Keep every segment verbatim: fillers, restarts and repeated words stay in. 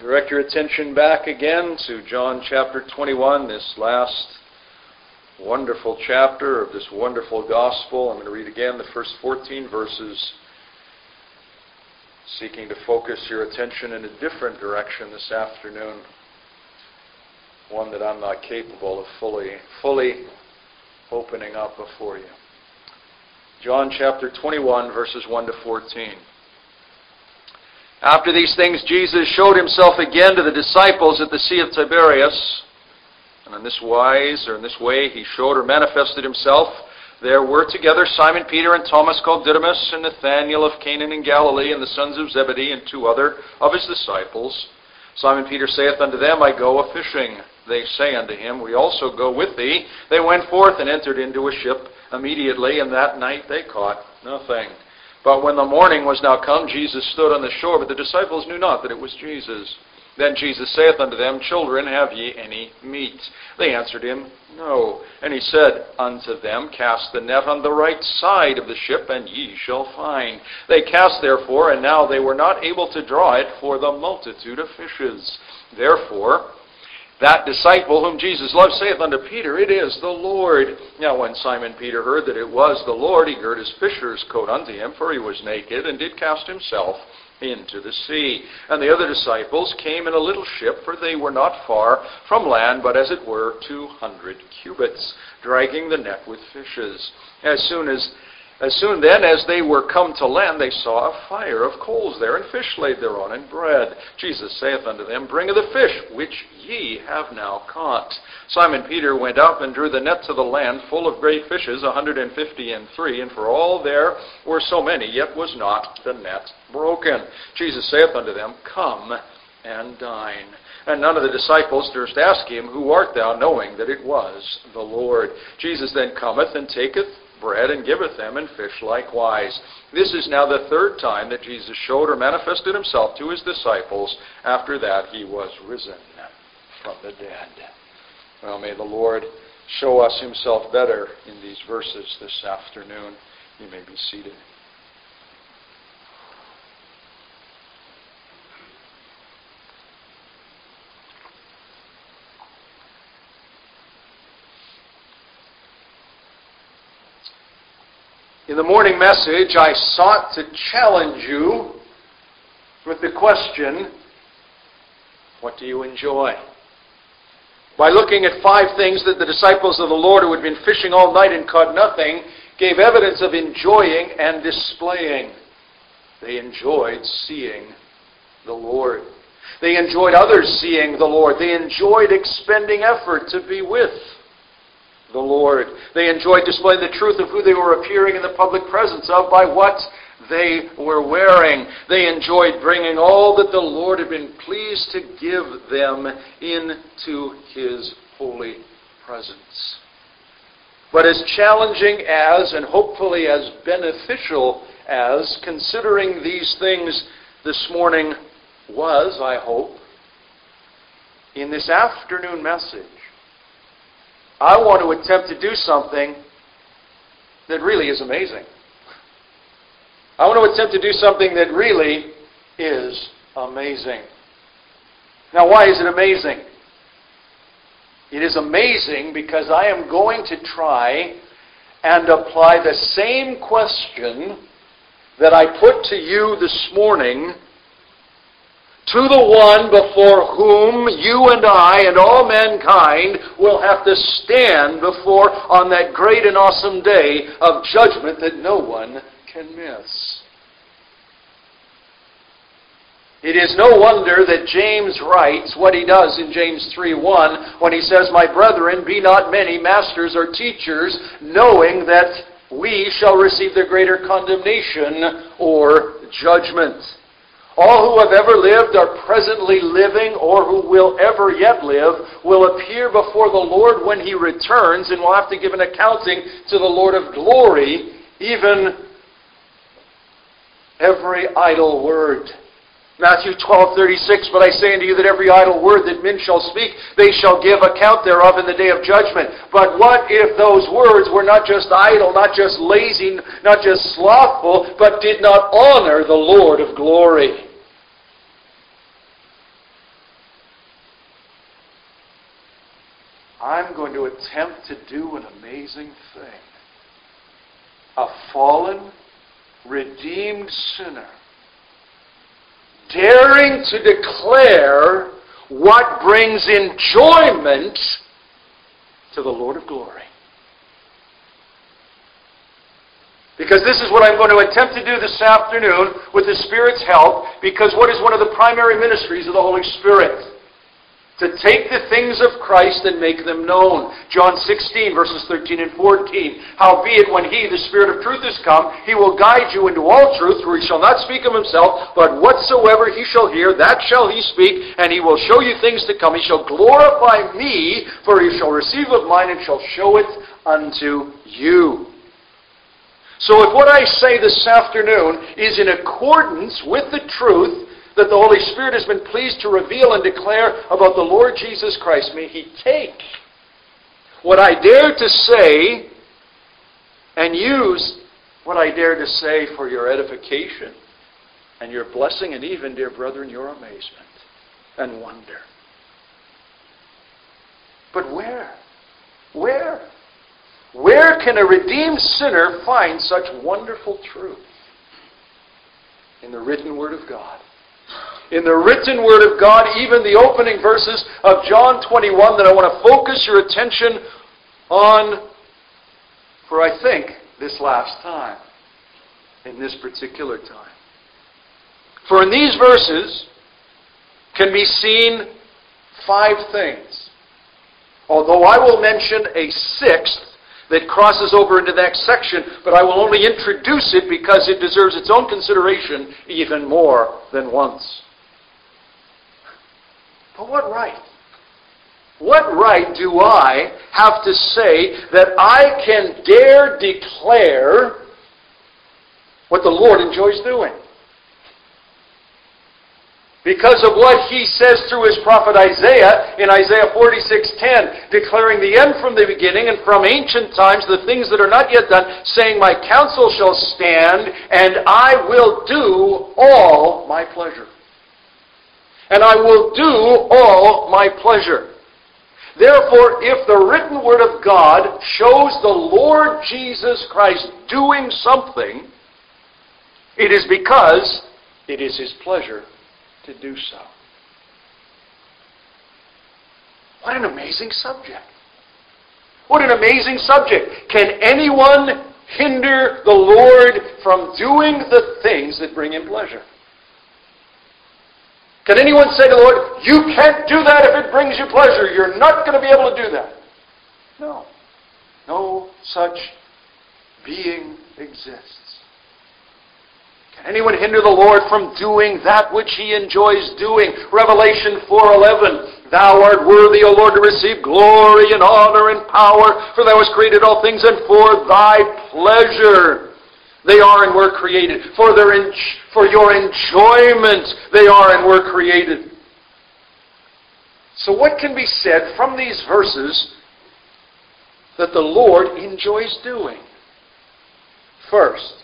Direct your attention back again to John chapter twenty-one, this last wonderful chapter of this wonderful gospel. I'm going to read again the first fourteen verses, seeking to focus your attention in a different direction this afternoon, one that I'm not capable of fully, fully opening up before you. John chapter twenty-one, verses one to fourteen. After these things, Jesus showed himself again to the disciples at the Sea of Tiberias. And in this wise, or in this way, he showed or manifested himself. There were together Simon Peter and Thomas called Didymus, and Nathanael of Canaan in Galilee, and the sons of Zebedee, and two other of his disciples. Simon Peter saith unto them, I go a-fishing. They say unto him, We also go with thee. They went forth and entered into a ship immediately, and that night they caught nothing. But when the morning was now come, Jesus stood on the shore, but the disciples knew not that it was Jesus. Then Jesus saith unto them, Children, have ye any meat? They answered him, No. And he said unto them, Cast the net on the right side of the ship, and ye shall find. They cast therefore, and now they were not able to draw it for the multitude of fishes. Therefore, that disciple whom Jesus loved saith unto Peter, It is the Lord. Now when Simon Peter heard that it was the Lord, he girt his fisher's coat unto him, for he was naked, and did cast himself into the sea. And the other disciples came in a little ship, for they were not far from land, but as it were two hundred cubits, dragging the net with fishes. As soon as As soon then as they were come to land, they saw a fire of coals there, and fish laid thereon, and bread. Jesus saith unto them, Bring of the fish, which ye have now caught. Simon Peter went up and drew the net to the land, full of great fishes, a hundred and fifty and three, and for all there were so many, yet was not the net broken. Jesus saith unto them, Come and dine. And none of the disciples durst ask him, Who art thou? Knowing that it was the Lord. Jesus then cometh and taketh bread and giveth them, and fish likewise. This is now the third time that Jesus showed or manifested himself to his disciples. After that he was risen from the dead. Well, may the Lord show us himself better in these verses this afternoon. You may be seated. In the morning message, I sought to challenge you with the question, what do you enjoy? By looking at five things that the disciples of the Lord who had been fishing all night and caught nothing gave evidence of enjoying and displaying. They enjoyed seeing the Lord. They enjoyed others seeing the Lord. They enjoyed expending effort to be with the Lord. They enjoyed displaying the truth of who they were appearing in the public presence of by what they were wearing. They enjoyed bringing all that the Lord had been pleased to give them into his holy presence. But as challenging as, and hopefully as beneficial as, considering these things this morning was, I hope, in this afternoon message, I want to attempt to do something that really is amazing. I want to attempt to do something that really is amazing. Now, why is it amazing? It is amazing because I am going to try and apply the same question that I put to you this morning to the one before whom you and I and all mankind will have to stand before on that great and awesome day of judgment that no one can miss. It is no wonder that James writes what he does in James three one when he says, My brethren, be not many masters or teachers, knowing that we shall receive the greater condemnation or judgment. All who have ever lived, are presently living, or who will ever yet live, will appear before the Lord when he returns, and will have to give an accounting to the Lord of glory, even every idle word. Matthew twelve thirty-six, But I say unto you that every idle word that men shall speak, they shall give account thereof in the day of judgment. But what if those words were not just idle, not just lazy, not just slothful, but did not honor the Lord of glory? I'm going to attempt to do an amazing thing. A fallen, redeemed sinner, daring to declare what brings enjoyment to the Lord of glory. Because this is what I'm going to attempt to do this afternoon with the Spirit's help, because what is one of the primary ministries of the Holy Spirit? To take the things of Christ and make them known. John sixteen, verses thirteen and fourteen. Howbeit, when He, the Spirit of truth, is come, He will guide you into all truth, for He shall not speak of Himself, but whatsoever He shall hear, that shall He speak, and He will show you things to come. He shall glorify Me, for He shall receive of mine and shall show it unto you. So if what I say this afternoon is in accordance with the truth that the Holy Spirit has been pleased to reveal and declare about the Lord Jesus Christ, may He take what I dare to say and use what I dare to say for your edification and your blessing, and even, dear brethren, your amazement and wonder. But where? Where? Where can a redeemed sinner find such wonderful truth? In the written Word of God. In the written Word of God, even the opening verses of John twenty-one that I want to focus your attention on for, I think, this last time, in this particular time. For in these verses can be seen five things. Although I will mention a sixth that crosses over into the next section, but I will only introduce it because it deserves its own consideration even more than once. But what right? What right do I have to say that I can dare declare what the Lord enjoys doing? Because of what He says through His prophet Isaiah in Isaiah forty-six ten, declaring the end from the beginning and from ancient times the things that are not yet done, saying, My counsel shall stand, and I will do all my pleasure. And I will do all my pleasure. Therefore, if the written Word of God shows the Lord Jesus Christ doing something, it is because it is His pleasure to do so. What an amazing subject. What an amazing subject. Can anyone hinder the Lord from doing the things that bring Him pleasure? Can anyone say to the Lord, you can't do that if it brings you pleasure. You're not going to be able to do that. No. No such being exists. Can anyone hinder the Lord from doing that which He enjoys doing? Revelation four eleven. Thou art worthy, O Lord, to receive glory and honor and power, for Thou hast created all things, and for Thy pleasure they are and were created. For their en- for your enjoyment they are and were created. So what can be said from these verses that the Lord enjoys doing? First,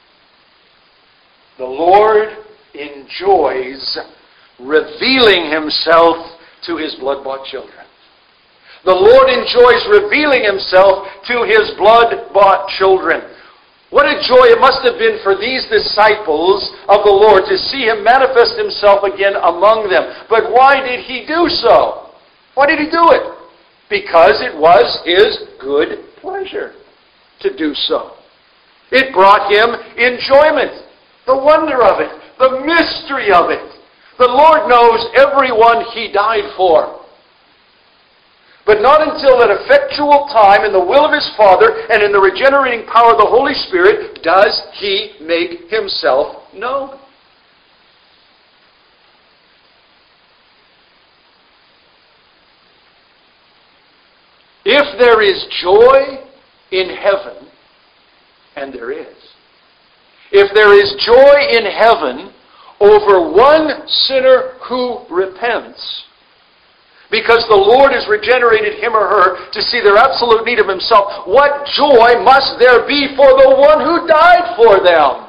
the Lord enjoys revealing Himself to His blood-bought children. The Lord enjoys revealing Himself to His blood-bought children. What a joy it must have been for these disciples of the Lord to see Him manifest Himself again among them. But why did He do so? Why did He do it? Because it was His good pleasure to do so. It brought Him enjoyment. The wonder of it. The mystery of it. The Lord knows everyone He died for. But not until that effectual time in the will of His Father and in the regenerating power of the Holy Spirit does He make Himself known. If there is joy in heaven, and there is, if there is joy in heaven over one sinner who repents, because the Lord has regenerated him or her to see their absolute need of Himself, what joy must there be for the one who died for them?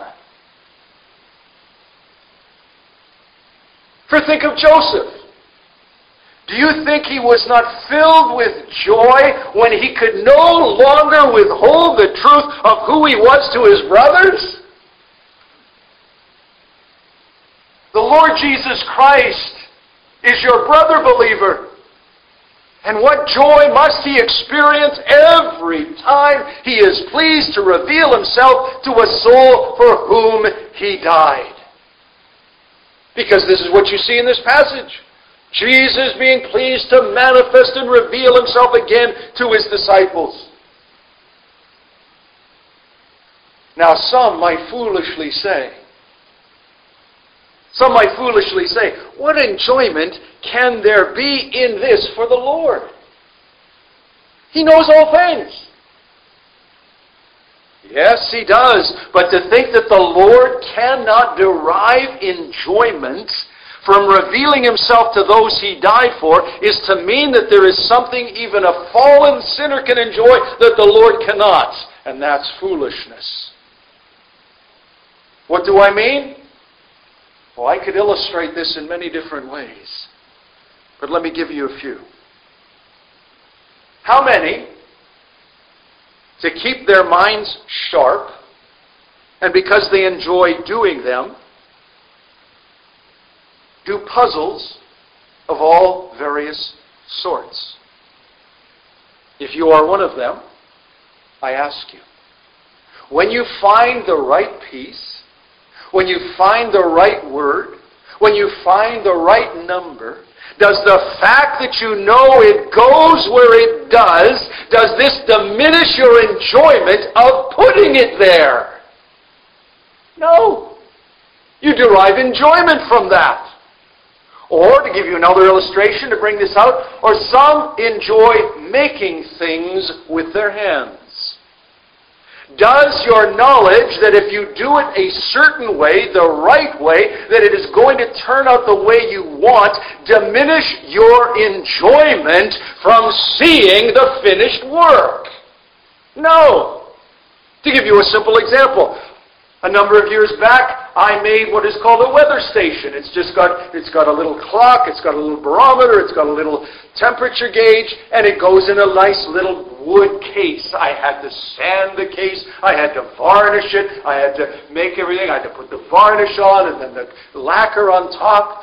For think of Joseph. Do you think he was not filled with joy when he could no longer withhold the truth of who he was to his brothers? The Lord Jesus Christ is your brother believer. And what joy must he experience every time he is pleased to reveal himself to a soul for whom he died. Because this is what you see in this passage. Jesus being pleased to manifest and reveal himself again to his disciples. Now some might foolishly say, some might foolishly say, what enjoyment can there be in this for the Lord? He knows all things. Yes, he does. But to think that the Lord cannot derive enjoyment from revealing himself to those he died for is to mean that there is something even a fallen sinner can enjoy that the Lord cannot. And that's foolishness. What do I mean? Well, I could illustrate this in many different ways. But let me give you a few. How many, to keep their minds sharp, and because they enjoy doing them, do puzzles of all various sorts? If you are one of them, I ask you, when you find the right piece, when you find the right word, when you find the right number, does the fact that you know it goes where it does, does this diminish your enjoyment of putting it there? No. You derive enjoyment from that. Or, to give you another illustration to bring this out, or some enjoy making things with their hands. Does your knowledge that if you do it a certain way, the right way, that it is going to turn out the way you want, diminish your enjoyment from seeing the finished work? No. To give you a simple example, a number of years back, I made what is called a weather station. It's just got, it's got a little clock, it's got a little barometer, it's got a little temperature gauge, and it goes in a nice little wood case. I had to sand the case, I had to varnish it, I had to make everything, I had to put the varnish on and then the lacquer on top.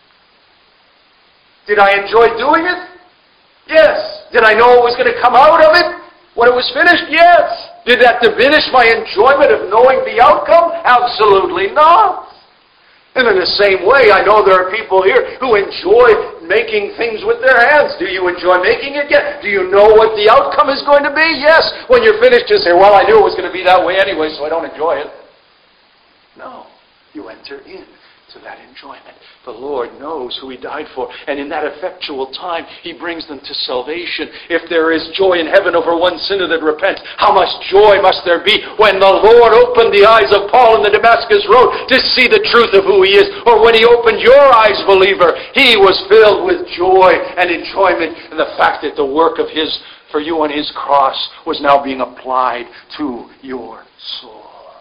Did I enjoy doing it? Yes. Did I know what was going to come out of it when it was finished? Yes. Did that diminish my enjoyment of knowing the outcome? Absolutely not. And in the same way, I know there are people here who enjoy making things with their hands. Do you enjoy making it yet? Do you know what the outcome is going to be? Yes. When you're finished, you say, well, I knew it was going to be that way anyway, so I don't enjoy it. No. You enter in to that enjoyment. The Lord knows who he died for, and in that effectual time, he brings them to salvation. If there is joy in heaven over one sinner that repents, how much joy must there be when the Lord opened the eyes of Paul in the Damascus road to see the truth of who he is, or when he opened your eyes, believer, he was filled with joy and enjoyment in the fact that the work of his for you on his cross was now being applied to your soul.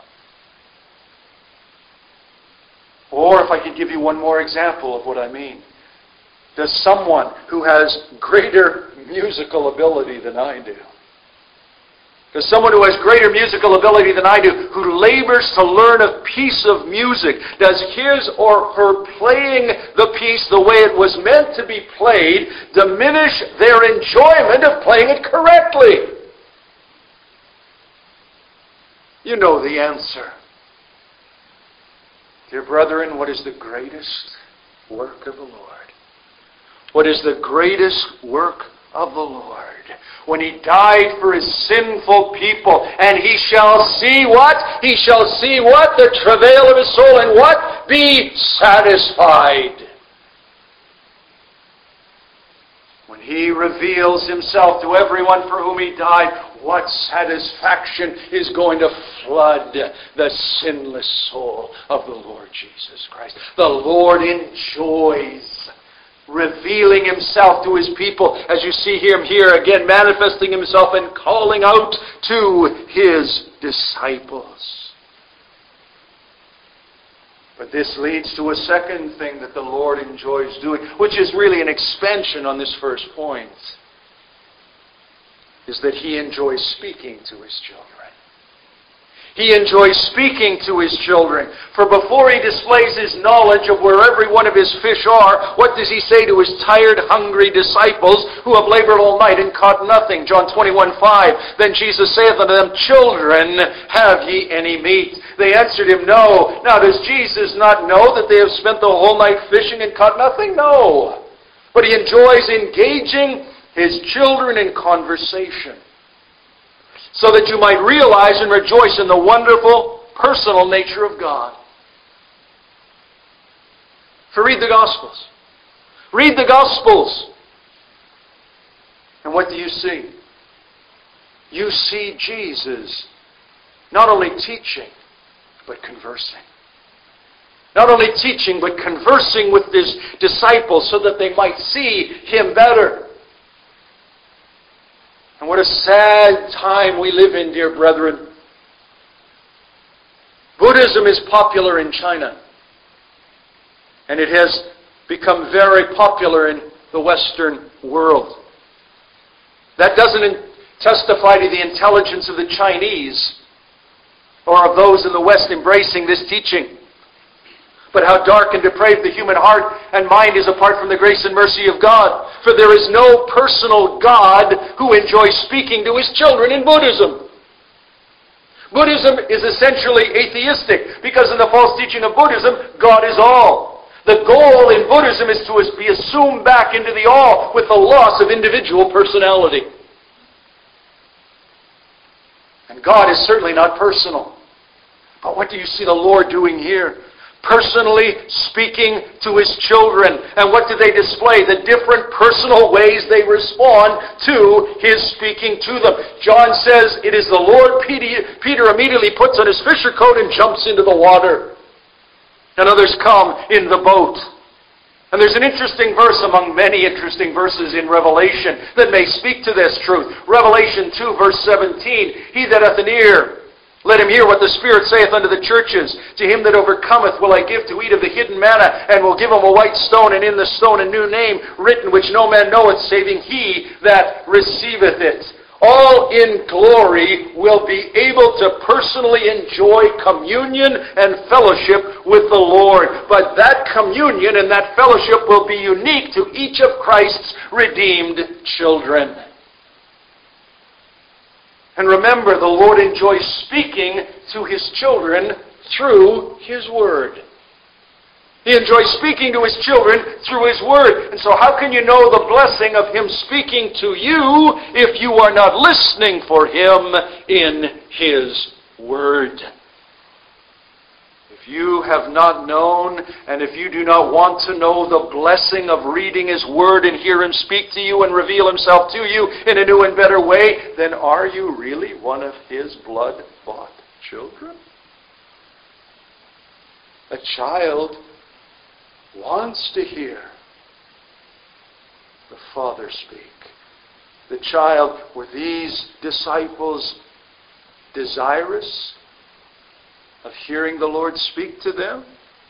Or if I could give you one more example of what I mean. Does someone who has greater musical ability than I do, does someone who has greater musical ability than I do, who labors to learn a piece of music, does his or her playing the piece the way it was meant to be played diminish their enjoyment of playing it correctly? You know the answer. Dear brethren, what is the greatest work of the Lord? What is the greatest work of the Lord? When he died for his sinful people, and he shall see what? He shall see what? The travail of his soul, and what? Be satisfied. When he reveals himself to everyone for whom he died, what satisfaction is going to flood the sinless soul of the Lord Jesus Christ. The Lord enjoys revealing himself to his people, as you see him here again manifesting himself and calling out to his disciples. But this leads to a second thing that the Lord enjoys doing, which is really an expansion on this first point, is that He enjoys speaking to His children. He enjoys speaking to His children. For before He displays His knowledge of where every one of His fish are, what does He say to His tired, hungry disciples who have labored all night and caught nothing? John twenty-one five. Then Jesus saith unto them, Children, have ye any meat? They answered Him, No. Now does Jesus not know that they have spent the whole night fishing and caught nothing? No. But He enjoys engaging His children in conversation, so that you might realize and rejoice in the wonderful, personal nature of God. For read the Gospels. Read the Gospels. And what do you see? You see Jesus not only teaching, but conversing. Not only teaching, but conversing with His disciples so that they might see Him better. And what a sad time we live in, dear brethren. Buddhism is popular in China. And it has become very popular in the Western world. That doesn't testify to the intelligence of the Chinese or of those in the West embracing this teaching, but how dark and depraved the human heart and mind is apart from the grace and mercy of God. For there is no personal God who enjoys speaking to His children in Buddhism. Buddhism is essentially atheistic, because in the false teaching of Buddhism, God is all. The goal in Buddhism is to be assumed back into the all with the loss of individual personality. And God is certainly not personal. But what do you see the Lord doing here? Personally speaking to His children. And what do they display? The different personal ways they respond to His speaking to them. John says it is the Lord. Peter immediately puts on his fisher coat and jumps into the water. And others come in the boat. And there's an interesting verse among many interesting verses in Revelation that may speak to this truth. Revelation two, verse seventeen. He that hath an ear, let him hear what the Spirit saith unto the churches. To him that overcometh will I give to eat of the hidden manna, and will give him a white stone, and in the stone a new name written, which no man knoweth, saving he that receiveth it. All in glory will be able to personally enjoy communion and fellowship with the Lord. But that communion and that fellowship will be unique to each of Christ's redeemed children. And remember, the Lord enjoys speaking to His children through His Word. He enjoys speaking to His children through His Word. And so how can you know the blessing of Him speaking to you if you are not listening for Him in His Word? If you have not known, and if you do not want to know the blessing of reading His Word and hear Him speak to you and reveal Himself to you in a new and better way, then are you really one of His blood-bought children? A child wants to hear the Father speak. The child, were these disciples desirous of hearing the Lord speak to them?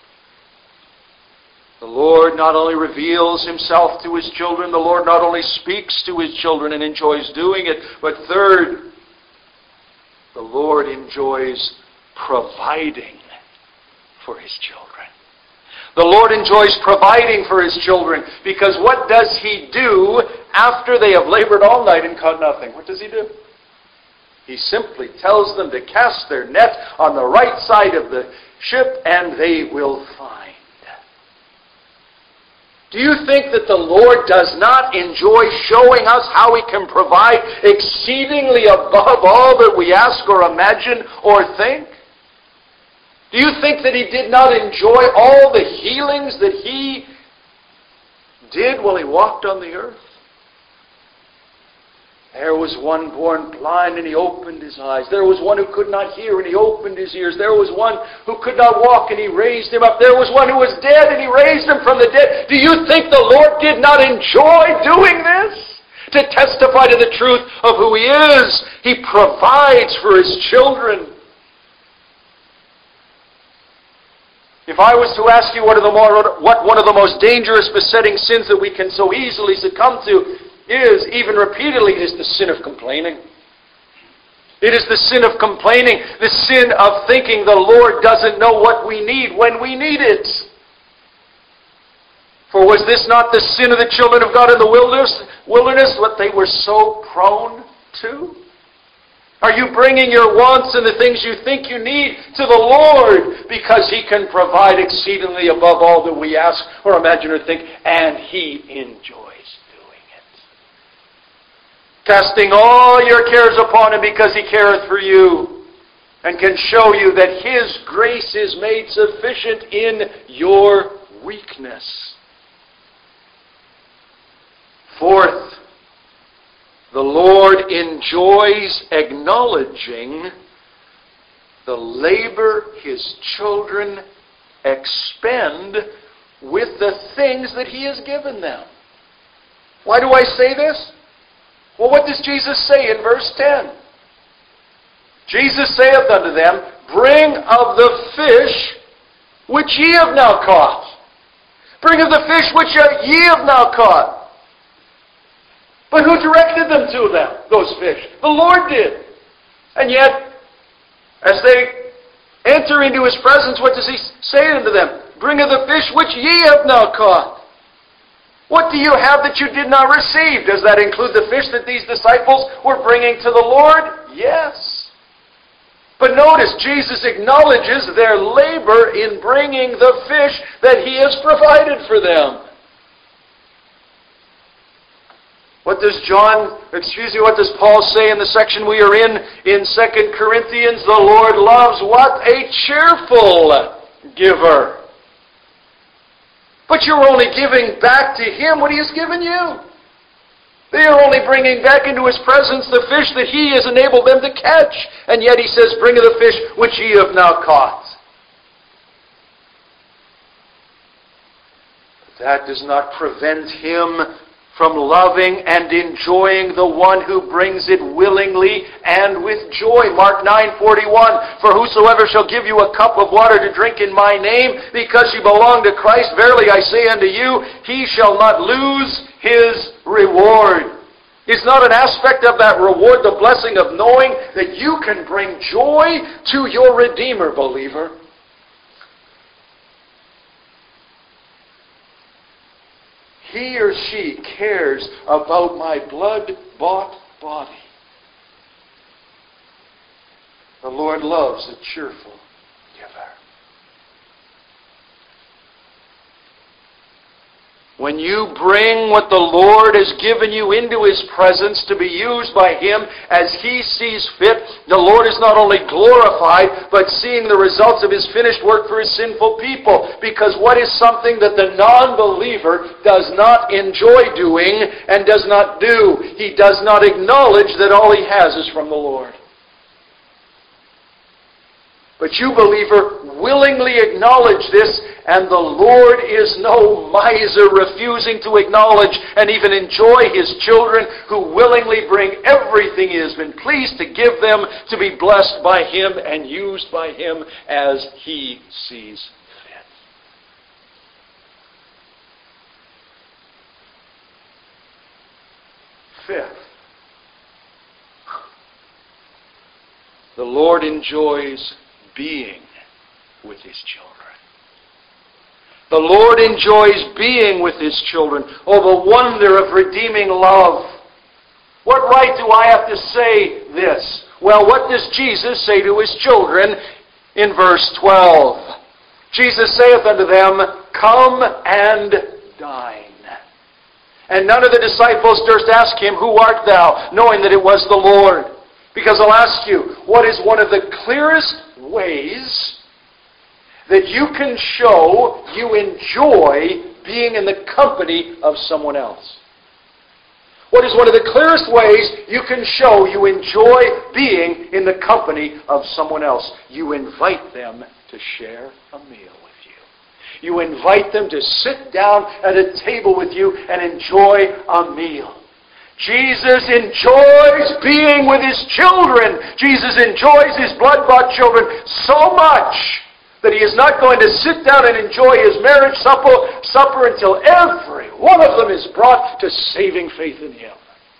The Lord not only reveals Himself to His children, the Lord not only speaks to His children and enjoys doing it, but third, the Lord enjoys providing for His children. The Lord enjoys providing for His children, because what does He do after they have labored all night and caught nothing? What does He do? He simply tells them to cast their net on the right side of the ship, and they will find. Do you think that the Lord does not enjoy showing us how He can provide exceedingly above all that we ask or imagine or think? Do you think that He did not enjoy all the healings that He did while He walked on the earth? There was one born blind, and He opened his eyes. There was one who could not hear, and He opened his ears. There was one who could not walk, and He raised him up. There was one who was dead, and He raised him from the dead. Do you think the Lord did not enjoy doing this? To testify to the truth of who He is. He provides for His children. If I was to ask you what, are the more, what one of the most dangerous besetting sins that we can so easily succumb to is, even repeatedly, is the sin of complaining. It is the sin of complaining, the sin of thinking the Lord doesn't know what we need when we need it. For was this not the sin of the children of God in the wilderness, wilderness, what they were so prone to? Are you bringing your wants and the things you think you need to the Lord because He can provide exceedingly above all that we ask or imagine or think, and He enjoys doing it? Casting all your cares upon Him because He careth for you, and can show you that His grace is made sufficient in your weakness. Fourth, the Lord enjoys acknowledging the labor His children expend with the things that He has given them. Why do I say this? Well, what does Jesus say in verse ten? Jesus saith unto them, Bring of the fish which ye have now caught. Bring of the fish which ye have now caught. But who directed them to them, those fish? The Lord did. And yet, as they enter into His presence, what does He say unto them? Bring of the fish which ye have now caught. What do you have that you did not receive? Does that include the fish that these disciples were bringing to the Lord? Yes. But notice, Jesus acknowledges their labor in bringing the fish that He has provided for them. What does John, excuse me, what does Paul say in the section we are in, in Second Corinthians? The Lord loves what? A cheerful giver. But you're only giving back to Him what He has given you. They are only bringing back into His presence the fish that He has enabled them to catch. And yet He says, Bring of the fish which ye have now caught. But that does not prevent Him from loving and enjoying the one who brings it willingly and with joy. Mark nine forty-one, For whosoever shall give you a cup of water to drink in my name, because you belong to Christ, verily I say unto you, he shall not lose his reward. Is not an aspect of that reward the blessing of knowing that you can bring joy to your Redeemer, believer? He or she cares about my blood-bought body. The Lord loves a cheerful giver. When you bring what the Lord has given you into His presence to be used by Him as He sees fit, the Lord is not only glorified, but seeing the results of His finished work for His sinful people. Because what is something that the non-believer does not enjoy doing and does not do? He does not acknowledge that all he has is from the Lord. But you, believer, willingly acknowledge this, and the Lord is no miser, refusing to acknowledge and even enjoy His children who willingly bring everything He has been pleased to give them to be blessed by Him and used by Him as He sees fit. Fifth, the Lord enjoys being with His children. The Lord enjoys being with His children. Oh, the wonder of redeeming love. What right do I have to say this? Well, what does Jesus say to His children in verse twelve? Jesus saith unto them, Come and dine. And none of the disciples durst ask Him, Who art thou? Knowing that it was the Lord. Because I'll ask you, what is one of the clearest ways that you can show you enjoy being in the company of someone else? What is one of the clearest ways you can show you enjoy being in the company of someone else? You invite them to share a meal with you. You invite them to sit down at a table with you and enjoy a meal. Jesus enjoys being with His children. Jesus enjoys His blood-bought children so much that he is not going to sit down and enjoy his marriage supper, supper until every one of them is brought to saving faith in him.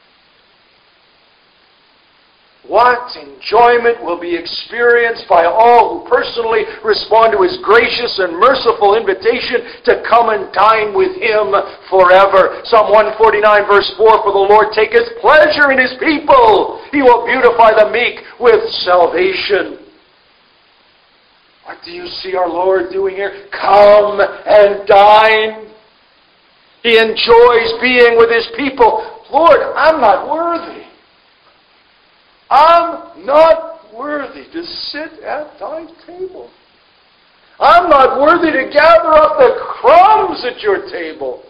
What enjoyment will be experienced by all who personally respond to his gracious and merciful invitation to come and dine with him forever. Psalm one forty-nine verse four, for the Lord taketh pleasure in his people. He will beautify the meek with salvation. What do you see our Lord doing here? Come and dine. He enjoys being with his people. Lord, I'm not worthy. I'm not worthy to sit at thy table. I'm not worthy to gather up the crumbs at your table.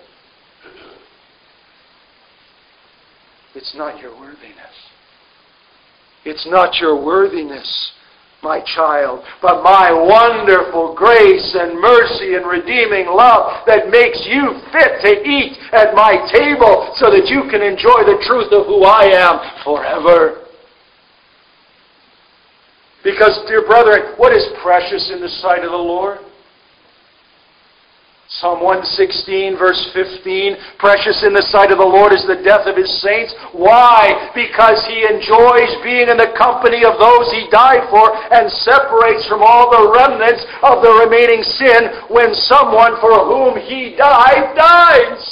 It's not your worthiness. It's not your worthiness, my child, but my wonderful grace and mercy and redeeming love that makes you fit to eat at my table so that you can enjoy the truth of who I am forever. Because, dear brethren, what is precious in the sight of the Lord? Psalm one sixteen, verse fifteen, precious in the sight of the Lord is the death of his saints. Why? Because he enjoys being in the company of those he died for and separates from all the remnants of the remaining sin when someone for whom he died, dies.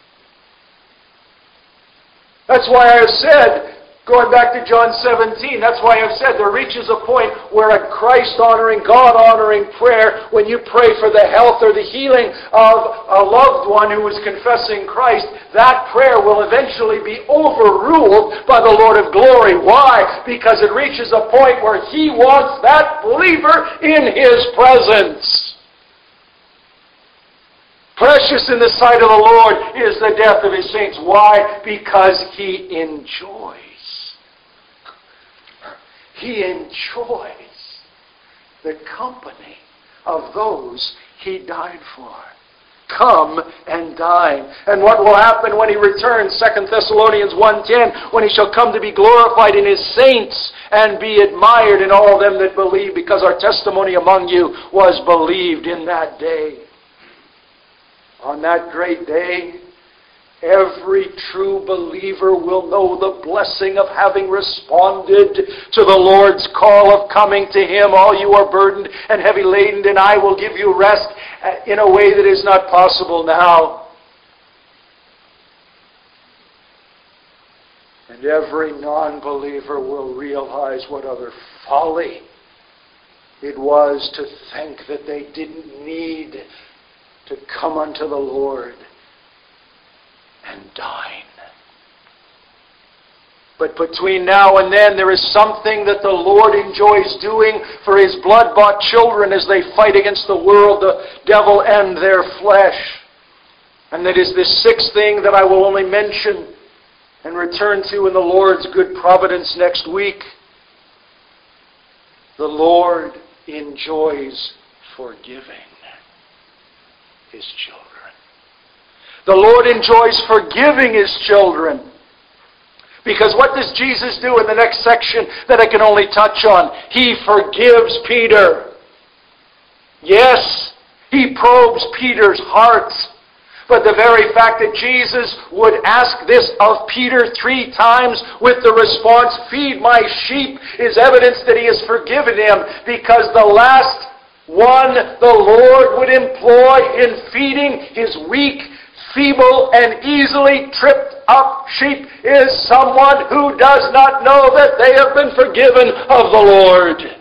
That's why I have said, going back to John seventeen, that's why I've said there reaches a point where a Christ-honoring, God-honoring prayer, when you pray for the health or the healing of a loved one who is confessing Christ, that prayer will eventually be overruled by the Lord of glory. Why? Because it reaches a point where he wants that believer in his presence. Precious in the sight of the Lord is the death of his saints. Why? Because he enjoys. He enjoys the company of those he died for. Come and dine. And what will happen when he returns? Second Thessalonians one ten, when he shall come to be glorified in his saints and be admired in all them that believe, because our testimony among you was believed in that day. On that great day, every true believer will know the blessing of having responded to the Lord's call of coming to him. All you are burdened and heavy laden, and I will give you rest in a way that is not possible now. And every non-believer will realize what utter folly it was to think that they didn't need to come unto the Lord and dine. But between now and then, there is something that the Lord enjoys doing for his blood-bought children as they fight against the world, the devil, and their flesh. And that is this sixth thing that I will only mention and return to in the Lord's good providence next week. The Lord enjoys forgiving his children. The Lord enjoys forgiving his children. Because what does Jesus do in the next section that I can only touch on? He forgives Peter. Yes, he probes Peter's heart. But the very fact that Jesus would ask this of Peter three times with the response, "Feed my sheep," is evidence that he has forgiven him, because the last one the Lord would employ in feeding his weak, feeble, and easily tripped up sheep is someone who does not know that they have been forgiven of the Lord.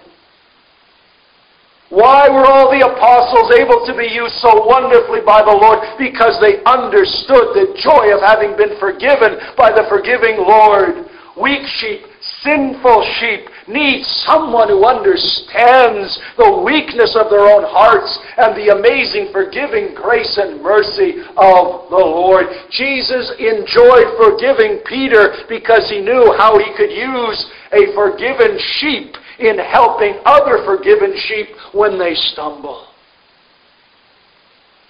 Why were all the apostles able to be used so wonderfully by the Lord? Because they understood the joy of having been forgiven by the forgiving Lord. Weak sheep, sinful sheep, need someone who understands the weakness of their own hearts and the amazing forgiving grace and mercy of the Lord. Jesus enjoyed forgiving Peter because he knew how he could use a forgiven sheep in helping other forgiven sheep when they stumble.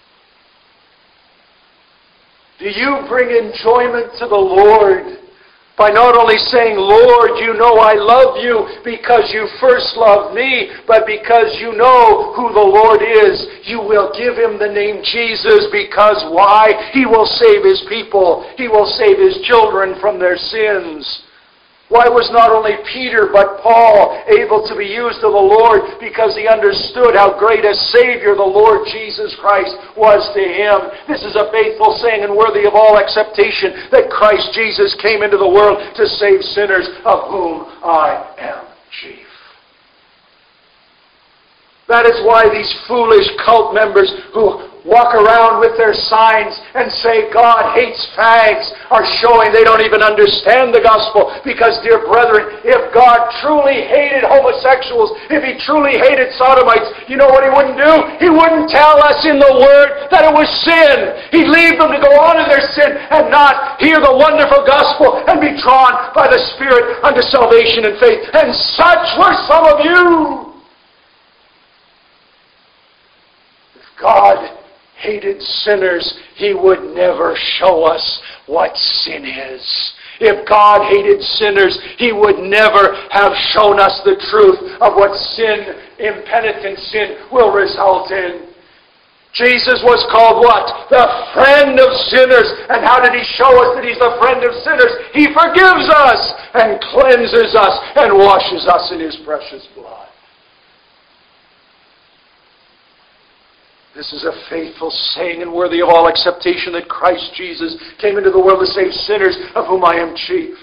Do you bring enjoyment to the Lord By not only saying, Lord, you know I love you because you first loved me, but because you know who the Lord is, you will give him the name Jesus because why? He will save his people. He will save his children from their sins. Why was not only Peter but Paul able to be used of the Lord? Because he understood how great a Savior the Lord Jesus Christ was to him. This is a faithful saying and worthy of all acceptation that Christ Jesus came into the world to save sinners, of whom I am chief. That is why these foolish cult members who walk around with their signs and say God hates fags are showing they don't even understand the gospel. Because, dear brethren, if God truly hated homosexuals, if he truly hated sodomites, you know what he wouldn't do? He wouldn't tell us in the Word that it was sin. He'd leave them to go on in their sin and not hear the wonderful gospel and be drawn by the Spirit unto salvation and faith. And such were some of you. If God hated sinners, he would never show us what sin is. If God hated sinners, he would never have shown us the truth of what sin, impenitent sin, will result in. Jesus was called what? The friend of sinners. And how did he show us that he's the friend of sinners? He forgives us and cleanses us and washes us in his precious blood. This is a faithful saying and worthy of all acceptation that Christ Jesus came into the world to save sinners, of whom I am chief.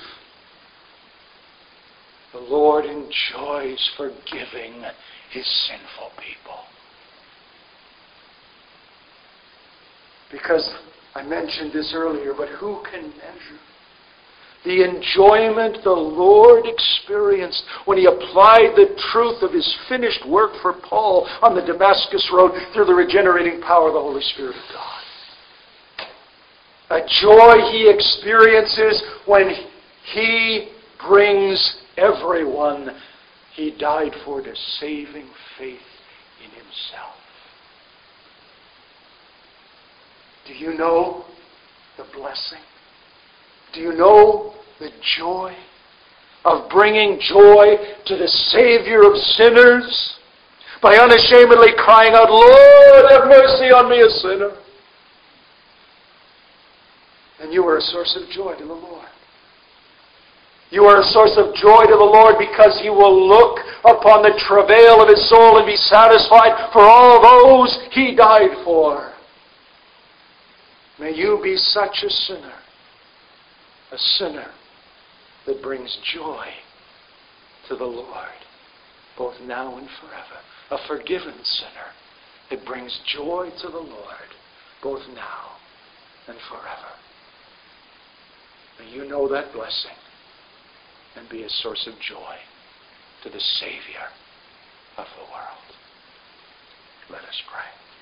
The Lord enjoys forgiving his sinful people. Because I mentioned this earlier, but who can measure the enjoyment the Lord experienced when he applied the truth of his finished work for Paul on the Damascus Road through the regenerating power of the Holy Spirit of God. A joy he experiences when he brings everyone he died for to saving faith in himself. Do you know the blessing? Do you know the joy of bringing joy to the Savior of sinners by unashamedly crying out, Lord, have mercy on me, a sinner? And you are a source of joy to the Lord. You are a source of joy to the Lord because he will look upon the travail of his soul and be satisfied for all those he died for. May you be such a sinner. A sinner that brings joy to the Lord, both now and forever. A forgiven sinner that brings joy to the Lord, both now and forever. May you know that blessing and be a source of joy to the Savior of the world. Let us pray.